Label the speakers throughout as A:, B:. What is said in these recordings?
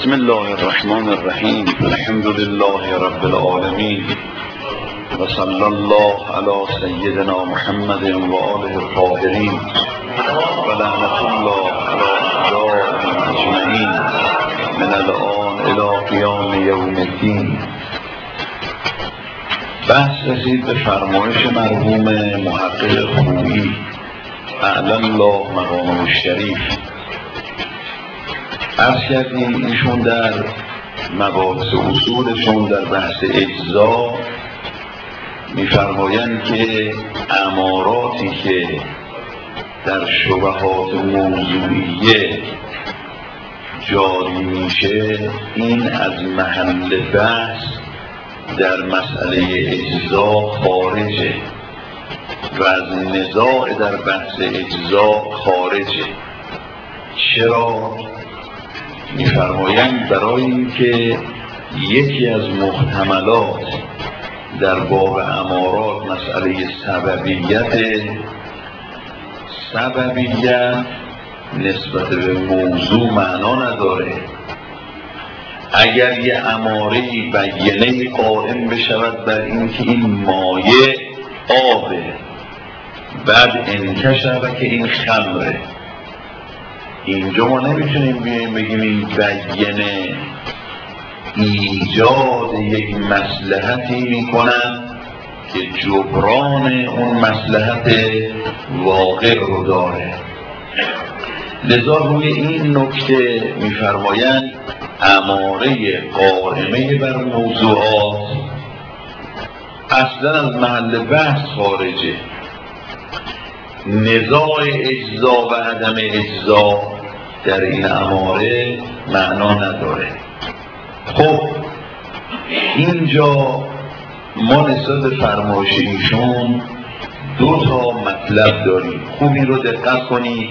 A: بسم الله الرحمن الرحیم. الحمد لله رب العالمین و صلی الله علی سیدنا محمد و آله الطاهرین و لعنت الله علی اعدائهم اجمعین من الآن الی قیام یوم الدین. بحث رسید به فرمایش مرحوم محقق خویی اعلی الله مقامه الشریف. عرض کردیم ایشون در مباحث اصولشون در بحث اجزا می‌فرمایند که اماراتی که در شبهات موضوعیه جاری میشه این از محل بحث در مسئله اجزا خارجه و از نزاع در بحث اجزا خارجه. چرا؟ می‌فرمایند برای اینکه یکی از محتملات در باب امارات مسئله سببیت نسبت به موضوع معنا نداره. اگر یه اماره‌ای بیانه قائم بشود بر اینکه این مایع آبه، بعد انکشف که این خمره، اینجا ما نمیتونیم بیاییم بگیم این بیانه ایجاد یک مصلحتی میکنن که جبران اون مصلحت واقع رو داره. لذا روی این نکته میفرمایند اماره قائمه بر موضوعات اصلا از محل بحث خارجه. نزاع اجزا و عدم اجزا در این اماره معنا نداره. خب اینجا ما نسبت به فرمایش ایشون دو تا مطلب داریم. خوب این رو دقت کنید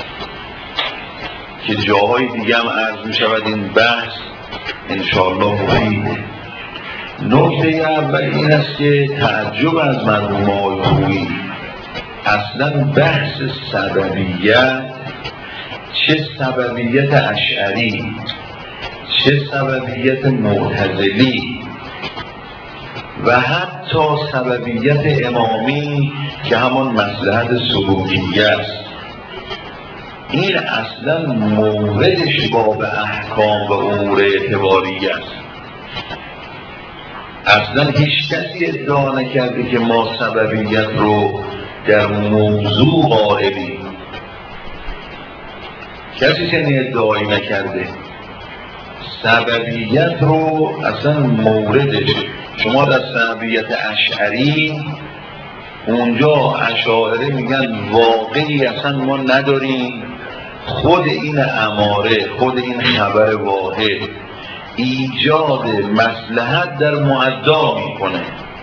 A: که جاهای دیگه هم عرض می شود این بحث انشاءالله مفیده. نکته اول این است که تعجب از مرحوم آقای خویی اصلا بحث سببیت، چه سببیت اشعری چه سببیت معتزلی و حتی سببیت امامی که همان مصلحت سلوکیه است، این اصلا موردش باب احکام و امور اعتباری است. اصلا هیچ کسی ادعا نکرده که ما سببیت رو در موضوع قائلیم. کسی چنین ادعایی نکرده. سببیت رو اصلا موردش، شما در سببیت اشعری اونجا اشاعره میگن واقعی اصلا ما نداریم، خود این اماره، خود این خبر واحد ایجاد مصلحت در معدا میکنه.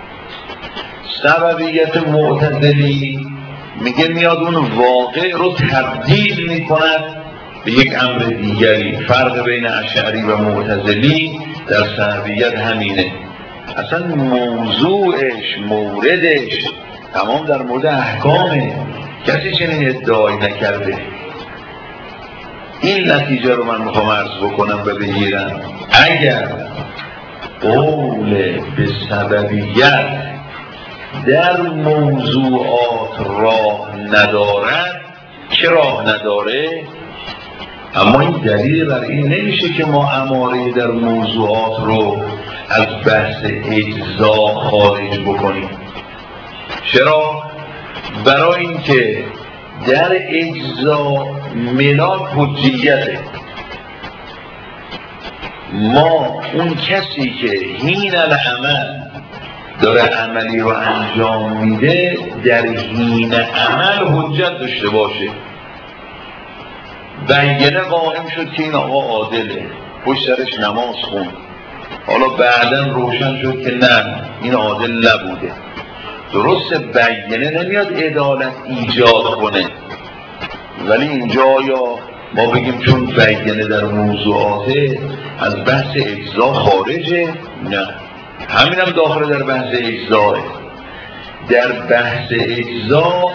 A: سببیت معتزلی میگه میاد اون واقع رو تبدیل میکند به یک امر دیگری. فرق بین اشعری و معتزلی در سببیت همینه. اصلا موضوعش، موردش تمام در مورد احکامه. کسی چنین ادعایی نکرده. این نتیجه رو من میخوام عرض بکنم و بگیرم. اگر قول به سببیت در موضوعات راه ندارد، چه راه نداره؟ اما این دلیل بر این نمیشه که ما اماره در موضوعات رو از بحث اجزا خارج بکنیم. چرا؟ برای اینکه در اجزا ملاک حجیته. ما اون کسی که حین العمل داره عملی رو انجام میده در حین عمل حجت داشته باشه. بیانه قائم شد که این آقا عادله، پشت سرش نماز خوند، حالا بعداً روشن شد که نه این عادل نبوده. درست بیانه نمیاد عدالت ایجاد کنه، ولی اینجا یا ما بگیم چون بیانه در موضوعاته از بحث اجزا خارجه؟ نه، همین هم داخل در بحث اجزاه. در بحث اجزا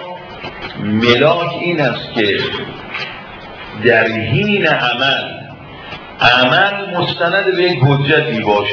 A: ملاک این است که در حین عمل عمل مستند به یک حجتی باشه.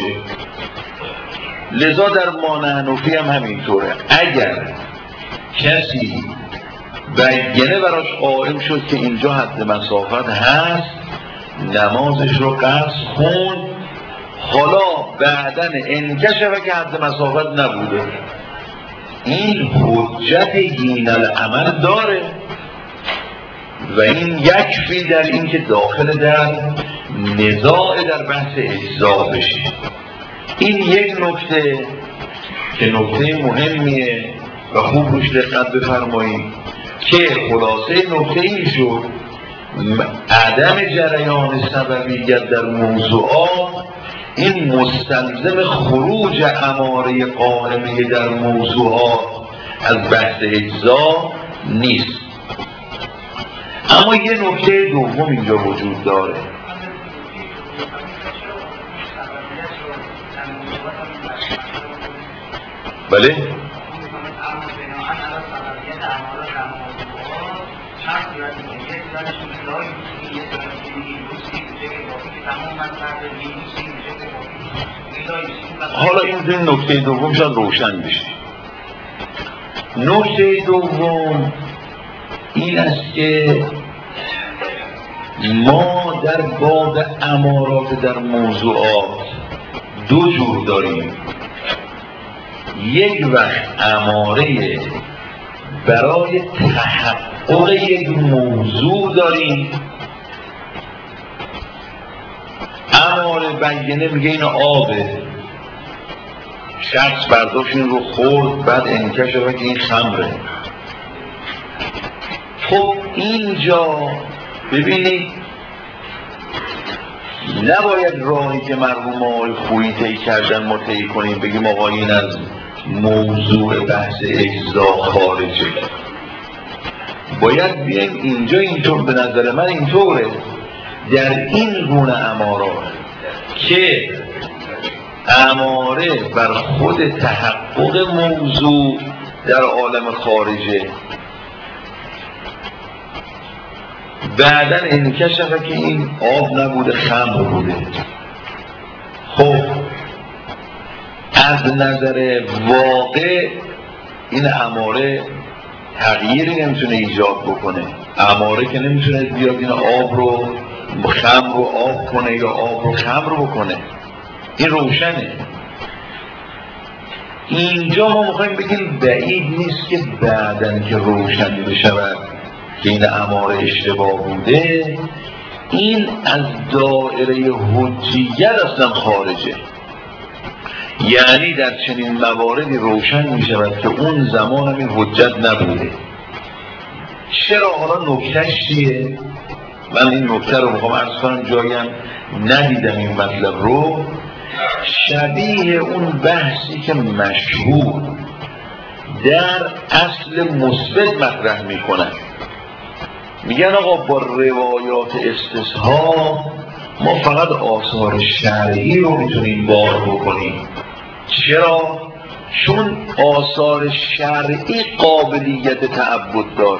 A: لذا در مانعنفی هم همینطوره. اگر کسی بینه براش قائم شد که اینجا حد مسافت هست، نمازش رو قصد خوند، حالا بعدن انکشفه که حد مسافت نبوده، این حجت هین العمل داره و این یکفی در این که داخل در نزاع در بحث اجزا بشه. این یک نکته که نکته مهمیه و خوب روش دقت بفرمایید که خلاصه نکته این شد عدم جریان سببیت در موضوعات این مستلزم خروج اماره قائمه در موضوعات از بحث اجزا نیست. اما یه نکته دوم اینجا وجود داره. بله؟ حالا این نکته دوم شاید روشن بشه. نکته دوم این است که ما در باب امارات در موضوعات دو جور داریم. یک وقت اماره برای تحقق یک موضوع داریم، اماره بینه میگه این آبه، شخص برداشت این رو خورد بعد انکشف که این خمره. خب اینجا ببینید نباید راهی که مرحوم آقای خویی طی کردن ما طی کنیم بگیم آقا این از موضوع بحث اجزا خارجه. باید بیایم اینجا اینطور، به نظر من اینطوره در این گونه امارات که اماره بر خود تحقق موضوع در عالم خارجه، بعدن انکشفه که این آب نبوده خمر بوده. خب از نظر واقع این اماره تغییری نمیتونه ایجاد بکنه. اماره که نمیتونه بیاد این آب رو خمر رو آب کنه یا آب رو خمر بکنه. این روشنه. اینجا ما میخوایم بگیم بعید نیست که بعدن که روشن بشود که این اماره اشتباه بوده، این از دایره حجیت اصلا خارجه. یعنی در چنین مواردی روشن می شود که اون زمان هم این حجت نبوده. چرا؟ حالا نکتهش چیه؟ من این نکته رو میخوام عرض کنم، جایم ندیدم این مطلب رو. شبیه اون بحثی که مشهور در اصل مثبت مطرح میکنن، میگن آقا با روایات استصحاب ما فقط آثار شرعی رو میتونیم بار بکنیم. چرا؟ چون آثار شرعی قابلیت تعبد داره.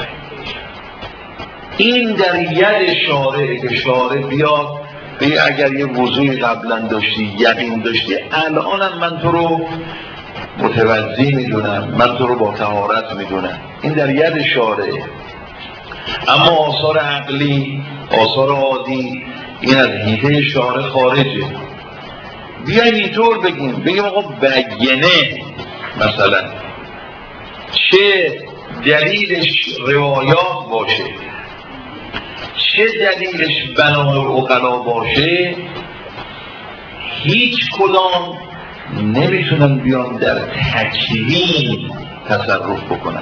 A: این در ید شارعه که شارع بیاد بگه اگر یه وضوعی قبلا داشتی یقین داشتی، الانم من تو رو متوضی میدونم، من تو رو با طهارت میدونم. این در ید شارعه. اما آثار عقلی، آثار عادی، این از حیطه شارع خارجه. بیایم اینطور بگیم آقا بینه مثلا چه دلیلش روایات باشه چه دلیلش بنای عقلا باشه، هیچ کدام نمیتونن بیان در تکوین تصرف بکنن.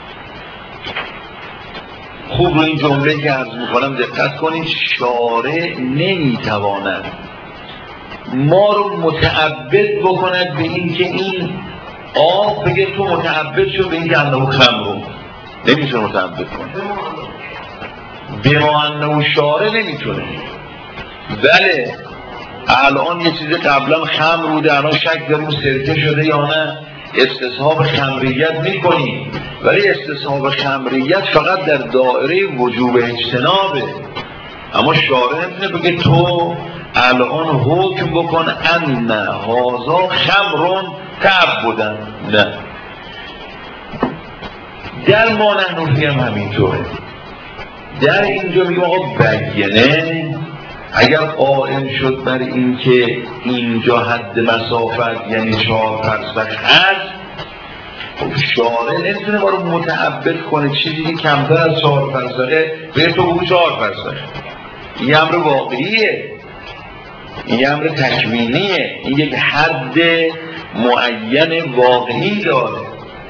A: خوب رو این جمله که عرض میکنم دقت کنید. شارع نمیتواند ما رو متعبد بکند به این که این آب بگه تو متعبد شو به این که انه خمرون، نمیتونه متعبد کنه. به ما انه شارع نمیتونه. بله الان یه چیزی قبلا خمر بوده، الان شک داریم سرکه شده یا نه، استصحاب خمریت میکنیم، ولی استصحاب خمریت فقط در دایره وجوب اجتنابه. اما شارع نمیتونه بگه تو الان حکم بکن ان هذا خمر تعبدن. نه، در ما نحنفی هم همینطوره. در اینجا میگم آقا بینه اگر قائم شد بر این که اینجا حد مسافت یعنی 4 فرسخ هست، خب شارع نمیتونه ما رو متعبد کنه چیزی که کمتر از 4 فرسخه به تو بگو 4 فرسخ. این امر واقعیه، این امر تکوینیه، این یک حد معین واقعی داره.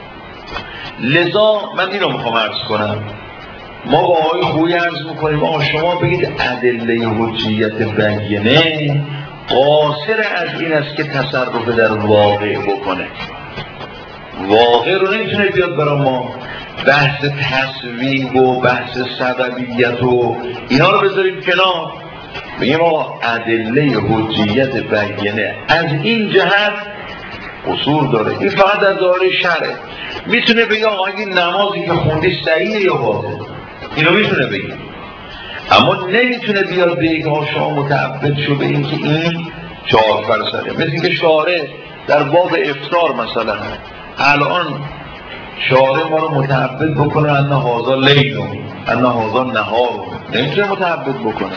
A: لذا من این رو میخوام عرض کنم، ما با آقای خویی عرض میکنیم آقا شما بگید ادله حجیت بینه قاصر از این است که تصرف در واقع بکنه. واقع رو نمیتونه بیاد برای ما بحث تصویب و بحث سببیت و اینا رو بذاریم کنار، بگیم آقا ادله حجیت بینه از این جهت قصور داره. این فقط در دایره شرعه. میتونه بگه آقا این نمازی که خوندی صحیحه یا باطله، اینو میتونه بگه، اما نمیتونه بیاد بگه آقا شما متعبد شو به این که این 4 فرسخه. مثل اینکه شارع در باب افطار مثلا الان شارع ما رو متعبد بکنه ان هذا لیل ان هذا نهار، نمیتونه متعبد بکنه.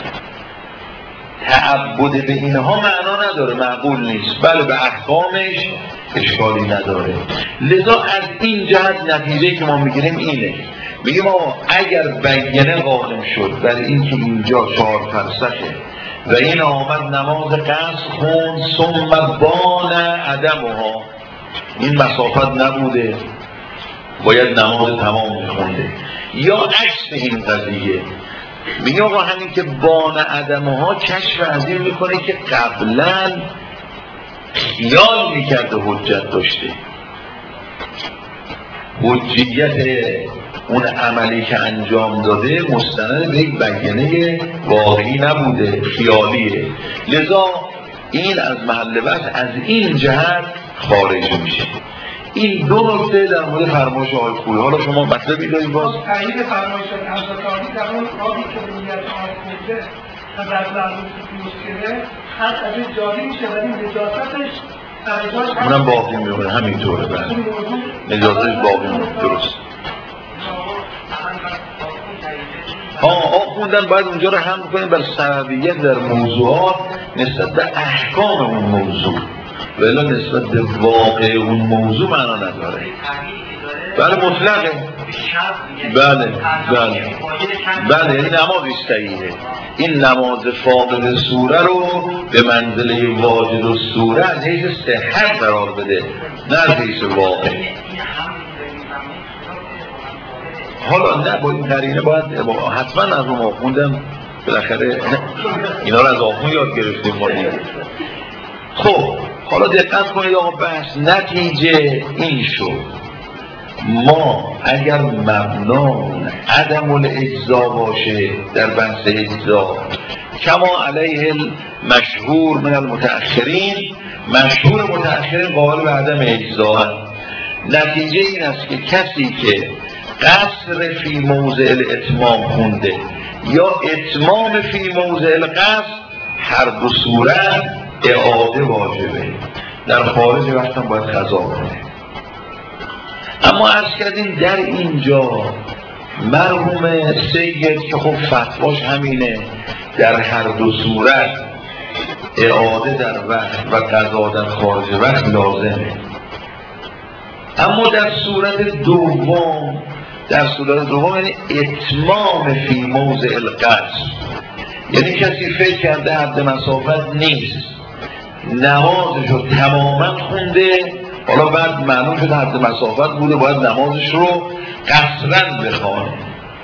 A: تعبد به اینها معنا نداره، معقول نیست، بله به احکامش اشکالی نداره. لذا از این جهت نتیجه که ما میگیریم اینه، میگیم آقا اگر بینه قائم شد برای این که اینجا 4 فرسخه و این آمد نماز قصر خوند ثم بان عدمها، این مسافت نبوده باید نماز تمام میخونده، یا عکس این قضیه میگه آقا همین که بان عدمها کشف از این میکنه که قبلا خیال میکرده حجت داشته، حجیت اون عملی که انجام داده مستند به یک بینه واقعی نبوده، خیالیه. لذا این از محل بحث از این جهت خارج میشه. این دو نکته در مورد فرمایش آقای خویی. حالا شما مطلبی دارید باز؟
B: تایید فرمایش امثالی در اون رابی که به نیت آقای خویی و در لحظه مشکله خط از جاری میشه ولی نجاستش
A: اونم باقی میمونه همینطوره. بله نجاستش باقی میمونه، درست. خوندن باید اونجا رو هم کنیم بر سببیت در موضوعات نسبت به احکام اون موضوع، ولی نسبت به واقع اون موضوع معنا نداره. بله مطلقه. بله یعنی نمازش صحیحه. این نماز فاقد سوره رو به منزله واجد السوره از حیث صحت قرار بده، نه از حیث واقع. حالا نه با این قرینه باید حتما از اون آخوندم بالاخره اینا رو از آخون یاد گرفتیم ما دیگه. خب حالا دقت کنید آقا بحث نتیجه این شد ما اگر مبنامون عدم الاجزا باشه در بحث اجزا کما علیه مشهور من المتأخرین، مشهور متأخرین قائل به عدم اجزا، نتیجه این است که کسی که قصر فی موضع الاتمام خونده یا اتمام فی موضع القصر، هر دو صورت اعاده واجبه، در خارج وقت هم باید قضا کنه. اما عرض کردیم در اینجا مرحوم سید که خب فتواش همینه در هر دو صورت اعاده در وقت و قضا در خارج وقت لازمه. اما در صورت دوم یعنی اتمام فی موضع القصر، یعنی کسی فکر کرده حد مسافت نیست، نمازش رو تماما خونده، حالا بعد معلوم شده حد مسافت بوده باید نمازش رو قصرن بخوانه،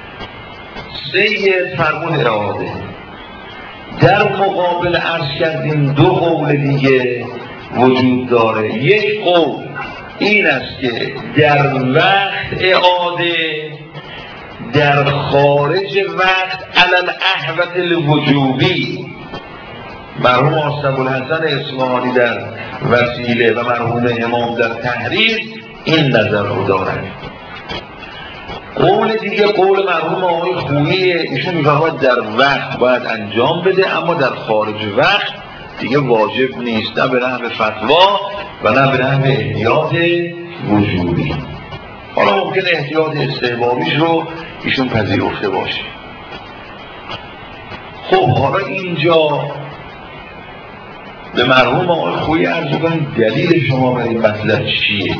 A: سید فرمود اعاده. در مقابل عرض کردیم دو قول دیگه وجود داره. یک قول این است که در وقت اعاده، در خارج وقت علل احوت الوجوبی. مرحوم آصف الحسن اصفهانی در وسیله و مرحوم امام در تحریر این نظر رو دارند. قول دیگه قول مرحوم آقای خوییه، ایشون میفرماید در وقت باید انجام بده، اما در خارج وقت دیگه واجب نیست، نه به نحو فتوا و نه به نحو احتیاط وجوبی. حالا ممکن احتیاط استحبابیش رو ایشون پذیرفته باشه. خب حالا اینجا به مرحوم آقای خویی عرض کنید دلیل شما برای این مطلب چیه؟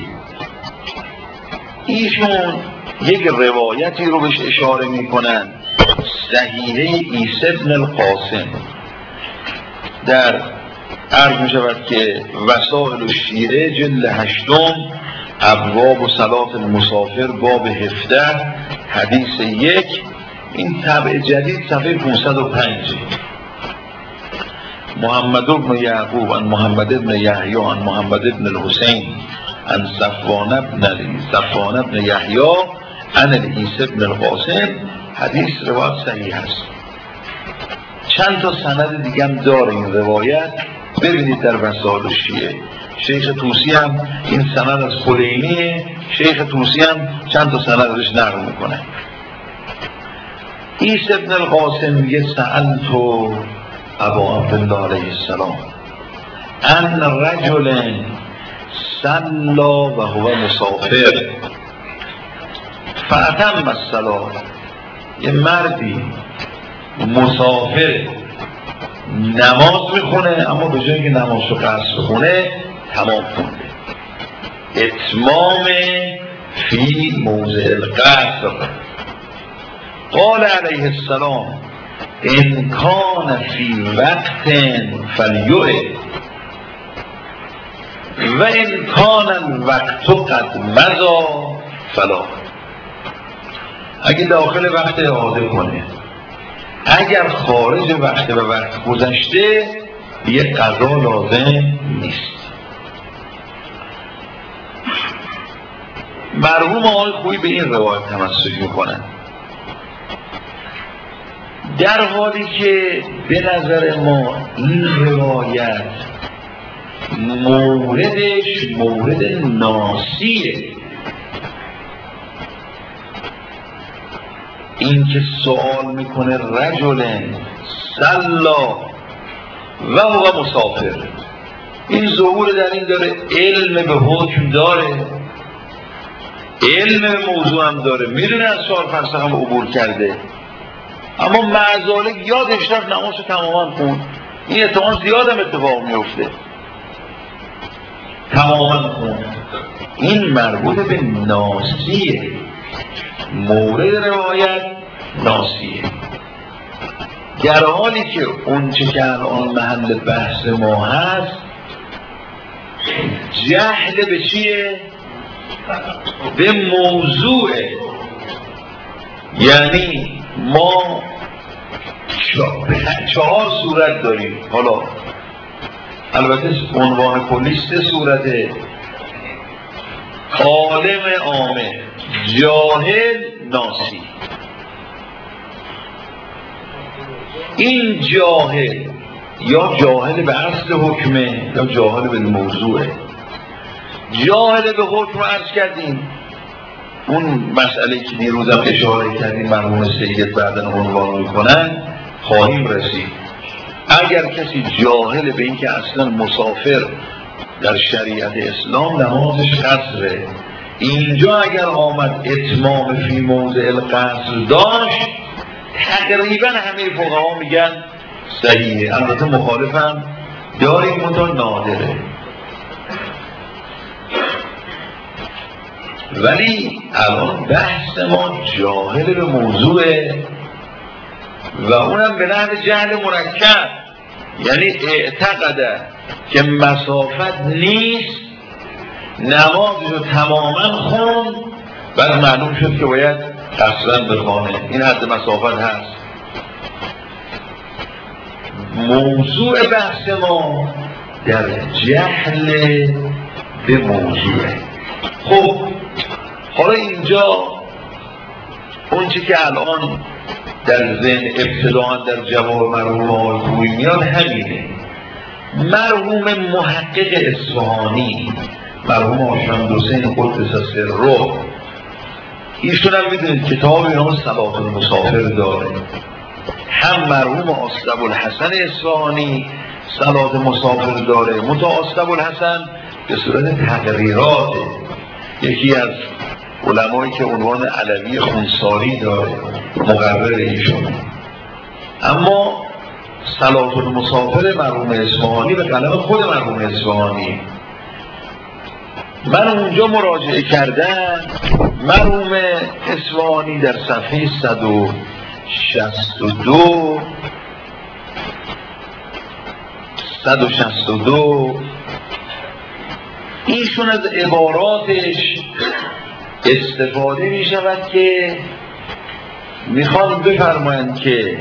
A: ایشون یک روایتی رو بهش اشاره میکنن، صحیحه عیسی بن القاسم، در عرض می شود که وسائل الشیعه جلد 8 ابواب و صلات المسافر باب 17 حدیث 1. این طبع جدید صفحه 505. محمد بن یعقوب عن محمد بن یحیی عن محمد بن الحسین عن صفوان بن یحیی عن عیسی بن القاسم. حدیث روایت صحیح است. چند تا سند دیگه هم داره این روایت، ببینید در وسائل الشیعه. شیخ طوسی هم این سند از کلینیه، شیخ طوسی هم چند تا سند ازش نقل میکنه. عیسی بن القاسم میگه سألت ابا عبدالله علیه السلام ان رجل صلا و هو مسافر فاتم الصلاة، یه مردی مسافر نماز میخونه اما به جای که نماز رو قصر بخونه تمام خونده. اتمام فی موضع القصر. قال علیه السلام ان کان فی وقت فلیعد و ان کان الوقت قد مضی فلا. اگه داخل وقت اعاده کنه، اگر خارج وقت و وقت گذشته یه قضا لازم نیست. مرحوم آقای خویی به این روایت تمسک میکنن، در حالی که به نظر ما این روایت موردش مورد ناسیه. این که سوال میکنه رجل صلا و هو مسافر، این ظهور در این داره، علم به حکم داره، علم به موضوع هم داره، میدونه از سوال فلسفه هم عبور کرده، اما معذالک یادش رفت نماز رو تماما خوند. این احتمال زیاد هم اتفاق میفته، تماما خوند. این مربوط به ناسیه، مورد روایت ناسیه، در حالی که اون چه که الان محل بحث ما هست جهل به چیه؟ به موضوعه. یعنی ما 4 صورت داریم، حالا البته عنوان کلی 3 صورته: عالم عامه، جاهل، ناسی. این جاهل یا جاهل به اصل حکمه یا جاهل به موضوعه. جاهل به حکم عرض کردیم، اون مسئله که دیروزم اشاره کردیم مرحوم سید بعداً عنوان میکنن خواهیم رسید. اگر کسی جاهل به این که اصلا مسافر در شریعت اسلام نمازش قصره، اینجا اگر آمد اتمام فی موضع القصر داشت، تقریبا همه فقها میگن صحیحه. البته مخالفم داریم، منتها نادره. ولی الان بحث ما جاهل به موضوعه و اونم به نحو جهل مرکب، یعنی اعتقده که مسافت نیست، نمازش رو تماما خوند، بعد معلوم شد که باید قصرا بخوانه، این حد مسافت هست. موضوع بحث ما در جهل به موضوعه. خب حالا اینجا اون چی که الان در ذهن ابتداء در جواب مرحوم آقای خویی میاد همینه. مرحوم محقق اصفهانی، مرحوم آقای شمس حسین قدس سره، ایشون هم میدونید کتاب اینا صلات المسافر داره. هم مرحوم اسدابوالحسن اصفهانی صلات مسافر داره، منتها اسدابوالحسن به صورت تقریرات یکی از علمایی که عنوان علوی خونساری داره، مقرر ایشون. اما صلات المسافر مرحوم اصفهانی به قلم خود مرحوم اصفهانی، من اونجا مراجعه کردم. مرحوم اصفهانی در صفحه 162 ایشون از عباراتش استفاده می شود که میخوان بفرمایند که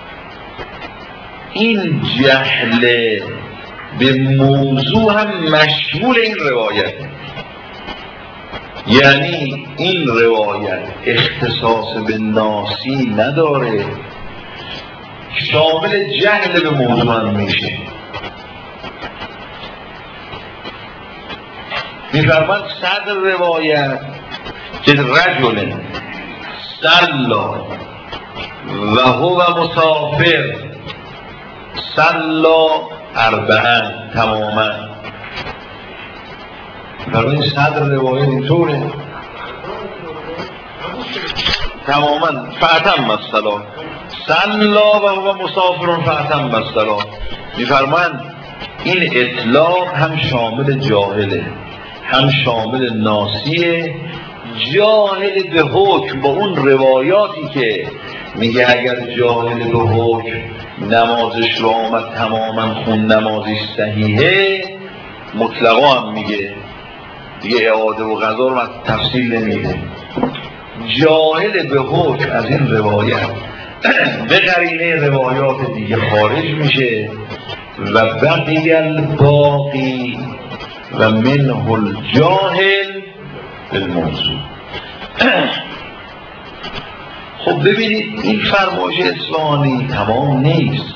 A: این جهل به موضوع هم مشمول این روایت، یعنی این روایت اختصاص به ناسی نداره، شامل جهل به موضوع هم میشه. میفرماند صدر روایت که رجل صلا و هو مسافر صلا اربعا تماما. برای صدر روایت اینطوره تماما فأتم الصلاة صلا و هو مسافر فأتم الصلاة. میفرماند این اطلاق هم شامل جاهله هم شامل ناسیه. جاهل به حکم با اون روایاتی که میگه اگر جاهل به حکم نمازش رو آمد تماما خون نمازش صحیحه، مطلقا هم میگه دیگه اعاده و قضا رو تفصیل نمیده. جاهل به حکم از این روایت به قرینه روایات دیگه خارج میشه و بقی الباقی و منه الجاهل بالموضوع. خب ببینید این فرمایش اصفهانی تمام نیست.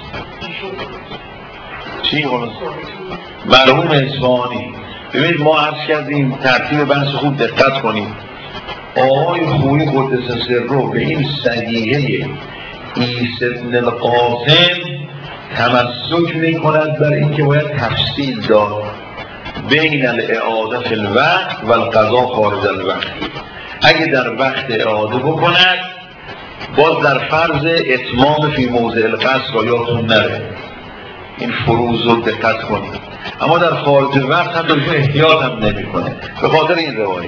A: چی خلاص؟ مرحوم اصفهانی، ببینید ما عرض کردیم ترتیب بحث خوب دقت کنیم. آقای خویی قدس سره به این صحیحه عیسی بن القاسم تمسک می کند بر این که باید تفصیل داد بین الاعاده فی الوقت و القضا خارج الوقت. اگه در وقت اعاده بکند باز در فرض اتمام فی موضع القصد را یادتون نره، این فروض رو دقت کنید. اما در خارج وقت هم دلشون احتیاط هم نمی کنه به خاطر این روایت.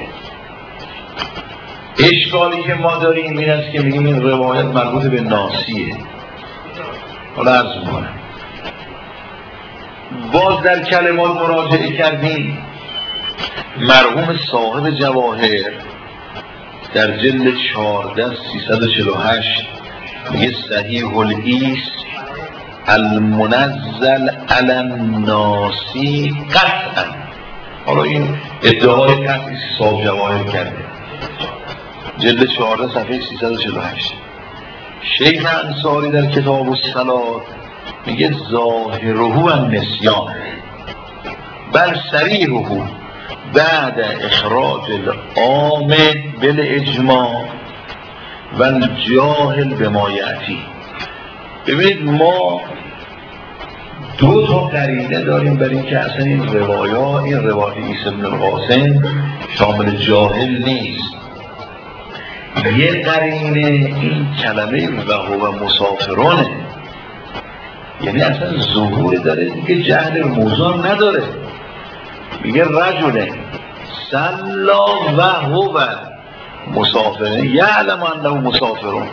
A: اشکالی که ما داریم این است که میگیم این روایت مربوط به ناسیه. حالا عرض میکنم باز در کلمات مراجعه کردیم. مرحوم صاحب جواهر در جلد 14 348 میگه صحیح العیس المنزل علی الناسی قطعا. حالا این ادعای قطعی صاحب جواهر کرده، جلد 14 صفحه 348. شیخ انصاری در کتاب الصلات میگه ظاهره النسیان بل صریحه بعد اخراج العام بالاجماع و الجاهل بما یأتی. ببینید ما دو تا قرینه داریم برای اینکه اصلا این روایات عیسی بن القاسم شامل جاهل نیست. یه قرینه این کلمه و هو مسافرانه، یعنی اصلا ظهور داره دیگه، جهل موضوع نداره. میگه رجل صلا و هو مسافرون یعلم انه مسافرون.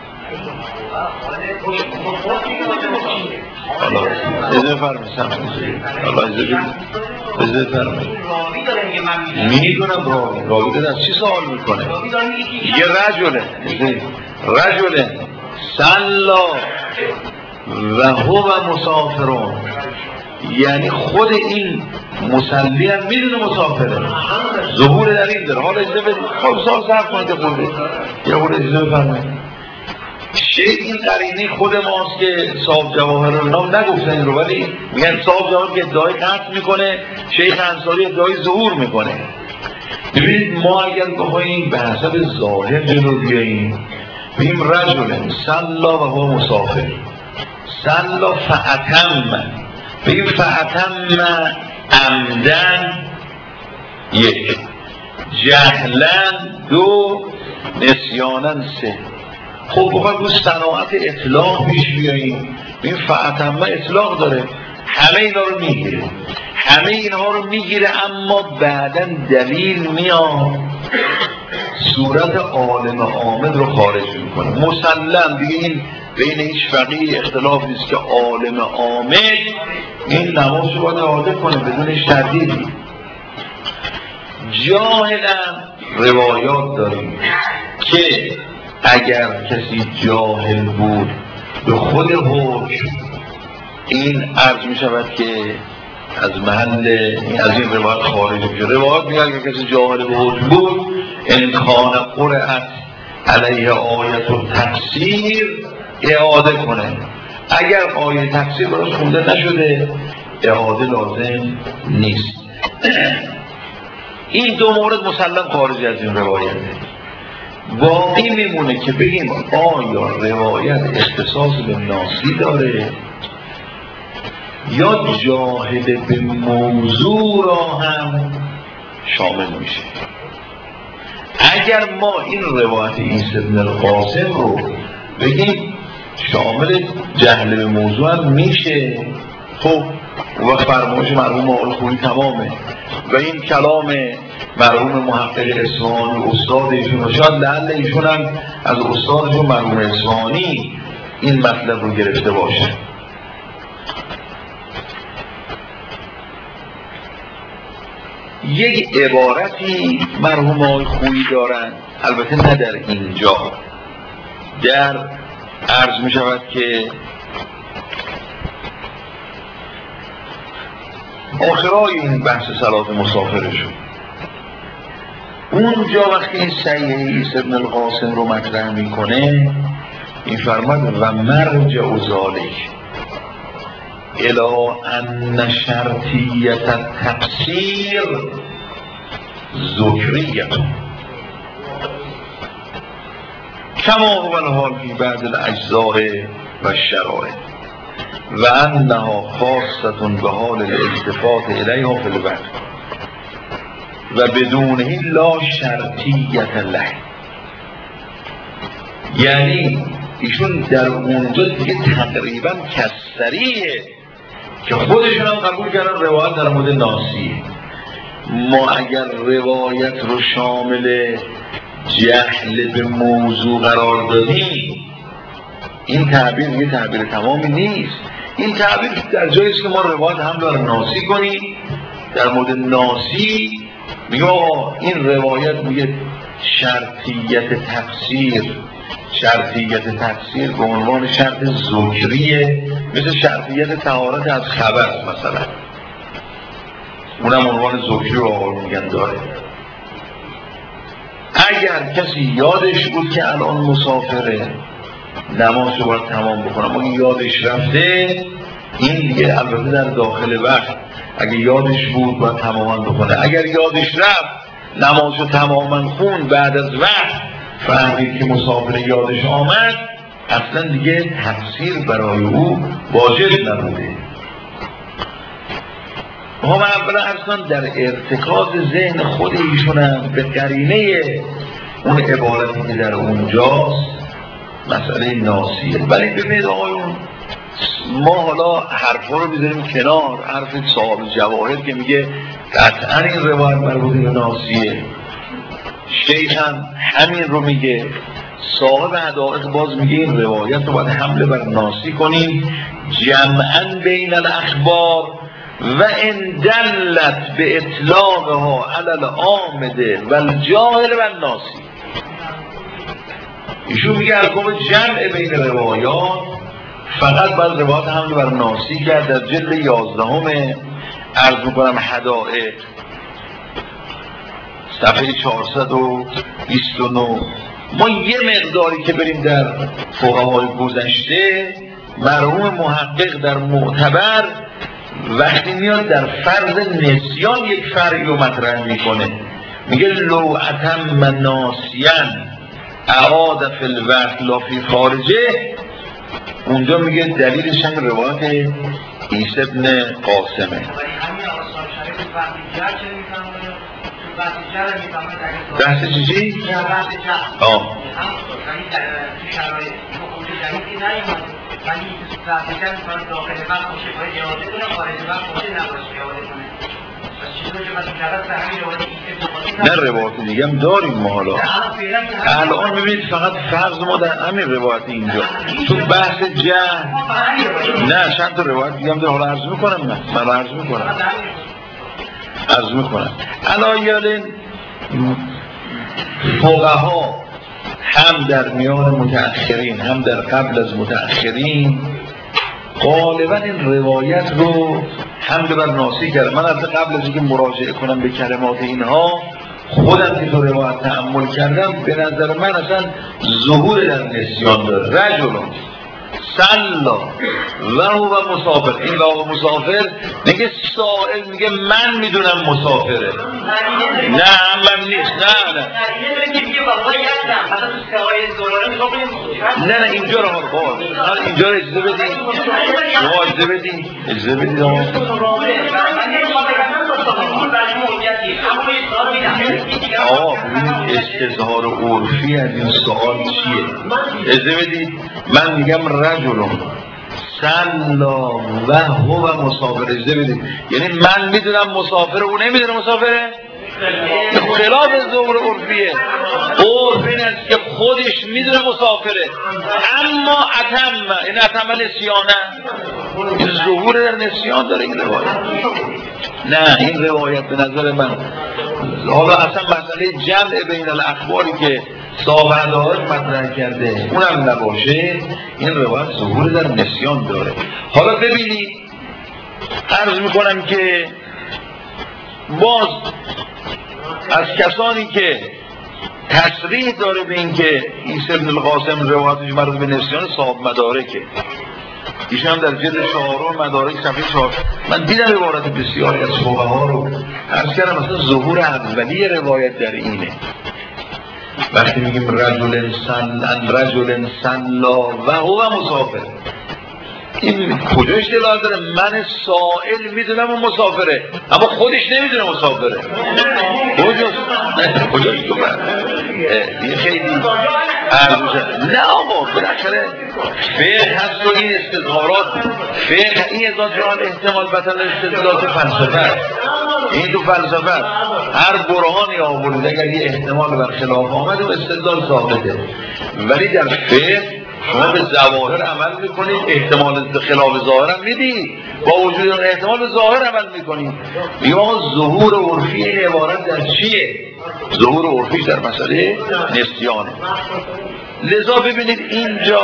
A: حالا اذن فرمیسم حالا اذن فرمی میدونم راوی داره از چی سوال میکنه. یه رجل صلا و هو مسافرون، یعنی خود این مصلی هم میدونه مسافره، ظهور در این داره. حالا اجازه بدید خب سال صرف کنید خورده یا خود اجازه بفرمایید. شیخ این قرینه خود ماست که صاحب جواهر النام نگفتن این رو، ولی میگن صاحب جواهر که ادعای قطع میکنه، شیخ انصاری ادعای ظهور میکنه. ببینید ما اگر بخواهیم به حسب ظاهر جلو بیاییم بیم رجل صلا و هو مسافر، صلا فأتم، بگیم فأتم عمدن یک، جهلن دو، نسیانن سه. خب بخواهیم رو صناعت اطلاق پیش بیاییم بگیم فأتم اطلاق داره، همه اینا رو میگیره، همه اینها رو میگیره، اما بعداً دلیل میاد صورت عالم عامل رو خارج میکنه. مسلم دیگه این بین هیچ فقیه اختلاف نیست که عالم عامل این نماز رو باید اعاده کنه بدون تردیدی. جاهلم روایات داریم که اگر کسی جاهل بود به خود حکم این عرض می شود که از محل از این روایت خارج میشه. روایت میگه اگر کسی جاهل به حکم بود ان کان قرأت علیه آیت التفسیر اعاده کنه، اگر آیه تفسیر براش خونده نشده اعاده لازم نیست. این دو مورد مسلم خارج از این روایته. باقی میمونه که بگیم آیا روایت اختصاص به ناسی داره یا جاهل به موضوع را هم شامل میشه. اگر ما این روایت عیسی بن القاسم رو بگیم شامل جهل به موضوع هم میشه، خب و فرمایش مرحوم آقای خویی تمامه و این کلام مرحوم محقق اصفهانی استاد ایشون و شاید لعل ایشون هم از استادشون مرحوم اصفهانی این مطلب رو گرفته باشه. یک عبارتی مرحوم آقای خویی دارن، البته نه در اینجا، در عرض می شود که آخرای این بحث صلات مسافرشون اونجا وقتی این صحیح عیسی بن القاسم رو مطرح میکنه این فرماد و مرجع ذالک الی ان شرطیت التفسیر ذکریه کما هو الحال فی بعض الاجزاء و الشرائع و انها خاصة به حال الالتفات الیها فی الوقت و بدونه لا شرطیت له. یعنی ایشون در اونجا دیگه تقریبا کسریه که خودشون هم قبول کردن روایت در مورد ناسیه. ما اگر روایت رو شامل جهل به موضوع قرار دادیم این تعبیر یه تعبیر تمامی نیست. این تعبیر در جایی است که ما روایت هم بر ناسی کنیم، در مورد ناسی میگه این روایت میگه شرطیت تفسیر، شرطیت تفسیر به عنوان شرط ذکریه، مثل شرطیت طهارت از خبر مثلا، اونم عنوان ذکری رو آقا میگن داره. اگر کسی یادش بود که الان مسافره نماز رو باید تمام بکنه، اما یادش رفته این دیگه البته در داخل وقت اگه یادش بود باید تماما بکنه. اگر یادش رفت نماز رو تماما خون بعد از وقت فهمید که مسافر یادش آمد اصلا دیگه تفسیر برای او واجب نبوده. هم اولا اصلا در ارتکاز ذهن خود ایشون هم به قرینه اون عبارتی که در اونجاست مسئله ناسیه. ولی ببینید آقایون ما حالا حرفا رو بذاریم کنار، حرف صاحب جواهر که میگه قطعا این روایت مربوط به ناسیه، شیخ هم همین رو میگه، صاحب حدائق باز میگه این روایت رو باید حمله بر ناسی کنیم جمعاً بین الاخبار و ان دلت به اطلاقها علی العامد و الجاهل و الناسی. ایشون میگه الگوم جمع بین روایات فقط باید روایت حمله بر ناسی کرد. در جلد 11 عرض میکنم حدائق صفحه 429 ما یه مقداری که بریم در فقهای گذشته مرحوم محقق در معتبر وقتی میاد در فرض نسیان یک فرعی رو مطرح میکنه میگه لو اتم ناسیان اعاد فی الوقت لا فی خارجه. اونجا میگه دلیلش هم روایت عیسی ابن قاسمه. بحث چیزی؟ آه نه روایت دیگه هم داریم ما حالا. الان ببینید فقط فرض ما در همین روایت اینجا تو بحث جهل نه چند تا روایت دیگه هم داریم. حالا عرض میکنم من عرض میکنم علایالین فقها هم در میان متأخرین هم در قبل از متأخرین غالبا این روایت رو حمل بر ناسی کرد. من از قبل از اینکه مراجعه کنم به کلمات اینها خودم که تو روایت تأمل کردم به نظر من اصلا ظهور در نسیان داره. رجلون سلا و هو مسافر. این و هو مسافر میگه سائل میگه من میدونم مسافره. نه من نیست. نه اینجا رو باز اینجا رو اجازه بدین اجازه بدین آقا ببینید استظهار عرفی از این سوال چیه؟ اجازه بدید من میگم رجلون سلا و هو مسافر. اجازه بدید یعنی من میدونم مسافره او نمیدونه مسافره؟ خلاف ظهور عرفیه. عرف این است که خودش میدونه مسافره اما اتم این اتم نسیانه ظهور در نسیان داره این روایت. نه این روایت به نظر من حالا اصلا مسئله جمع بین الاخباری که صاحب دارد مطرح کرده اونم نباشه این روایت ظهور در نسیان داره. حالا ببینید عرض میکنم که باز از کسانی که تصریح داره به این که عیسی ابن القاسم روایتش مربوط به نسیان صاحب مدارکه. ایشون هم در جلد 4 مدارک صفحه 4 من دیدم عبارت بسیاری از فقها رو عرض کردم مثلا ظهور اولیه روایت در اینه. وقتی میگیم رجل سلا و هو مسافر این کجاش دلالت داره؟ من سائل میدونم و مسافره اما خودش نمیدونه مسافره. کجاش تو من این خیلی نه آقا بالاخره فقه هست و این استظهارات فقه این ازاد احتمال بطل استدلال فلسفه این تو فلسفه هر برهانی آورده اگر یه احتمال بر خلاف آمد و استدلال ثابته. ولی در فقه شما به ظواهر عمل میکنید احتمال خلاف ظاهر هم میدید با وجود اون احتمال ظاهر عمل میکنید. یا ظهور عرفی این عبارت در چیه؟ ظهور عرفی در مسئله نسیانه. لذا ببینید اینجا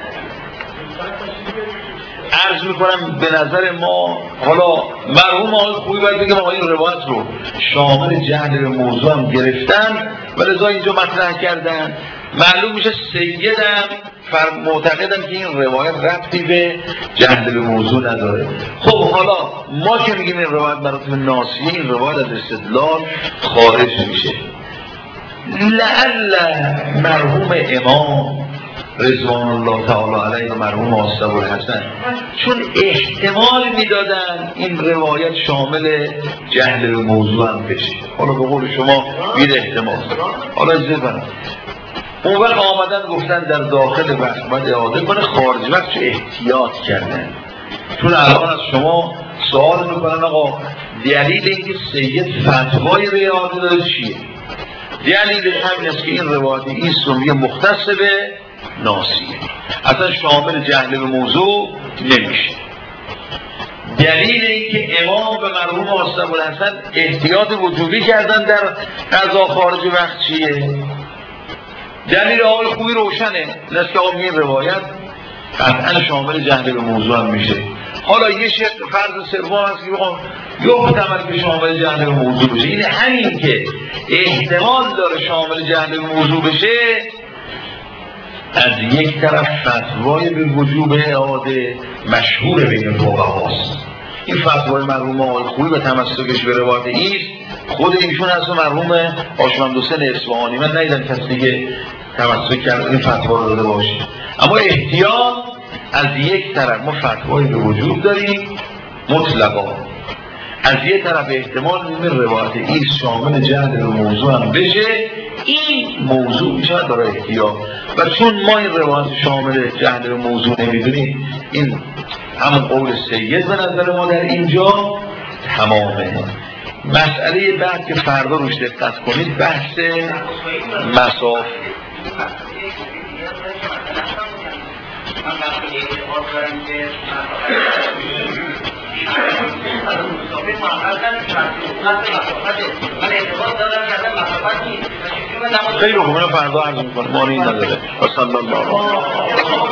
A: عرض میکنم به نظر ما حالا مرحوم آقای خوبی باید بگم آقای این روایت رو شامل جهل به موضوع هم گرفتن و لذا اینجا مطرح کردن. معلوم میشه سیدم معتقدم که این روایت ربطی به جهل به موضوع نداره. خب حالا ما که میگیم این روایت مربوط به ناسیه این روایت از استدلال خارج میشه. لعل مرحوم امام رضوان الله تعالی علیه و مرحوم آصف الحسن چون احتمال میدادن این روایت شامل جهل به موضوع هم بشه. حالا به قول شما بید احتمال حالا اجازه کنم اون وقت آمدن گفتن در داخل وقت باید اعاده کنه خارج وقت چه احتیاط کردن. چون الان از شما سوال میکنن آقا دلیل اینکه سید فتوای به اعاده داره چیه؟ دلیلش همین است که این روایت این سمیه مختص به ناسیه اصلا شامل جهل به موضوع نمیشه. دلیل اینکه امام به مرحوم آصف الحسن احتیاط وجوبی کردن در قضا خارج وقت چیه؟ دلیل آقای خوبی روشنه نست که آقا این روایت قطعا شامل جهل به موضوع هم میشه. حالا یه شرط فرض سوم هست که بخوام یحتمل که شامل جهل به موضوع بشه. این همین که احتمال داره شامل جهل به موضوع بشه از یک طرف فتوای به وجوب اعاده مشهور بین فقهاست این فتوای مرحوم آقای خویی و تمسکش به روایت ایست خود ایشون هست و مرحوم هاشم حسین اصفهانی. من ندیدم کسی دیگه تمسک کرده این فتوا رو داده باشه. اما احتیاط از یک طرف ما فتوایی به وجود داریم مطلقا، از یک طرف احتمال می‌بینیم روایت ایست شامل جهل موضوع هم بشه، این موضوع میشه داره احتیاط. و چون ما این روایت شامل جهل موضوع نمیدونیم، این همون قول سید به نظر ما در اینجا تمامه. مسئله بعد که فردا روش دقت کنید بحث مساف. خیلی خوبه فردا عرض میکنم، مانی نداره. و صلی الله علیه